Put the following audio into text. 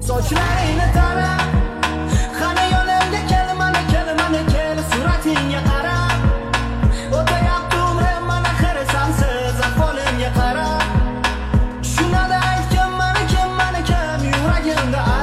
sochlaringni tarab, qani yonimga kel, mana kel, suratingga qarab. O'tayapti umrim mana xirisansiz ahvolimga qarab. Tushunadi aytgan mani kim, yuragimda